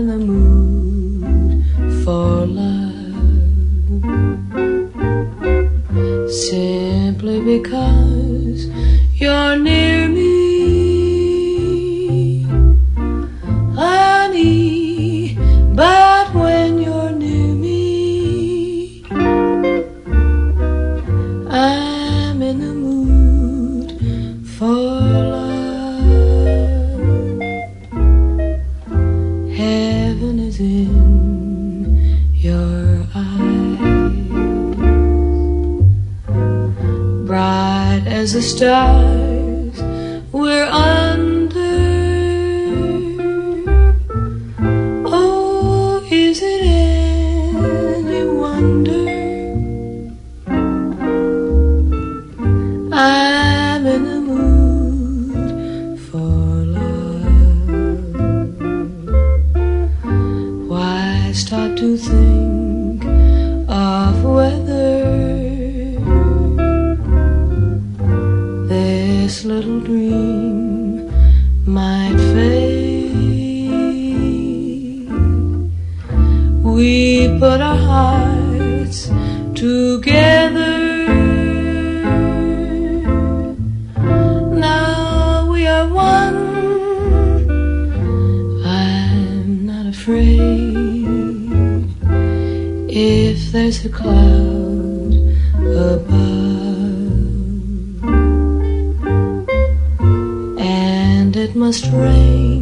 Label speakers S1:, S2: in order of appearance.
S1: in the mood for love, simply because you're near me, honey. But when you're near me, I'm in the mood for love. Heaven is in your eyes, bright as the stars we're under. Oh, is it any wonder I'm in the mood for love? Why stop to think of whether this little dream might fade? We put our hearts together. Now we are one. I'm not afraid if there's a cloud above, and it must rain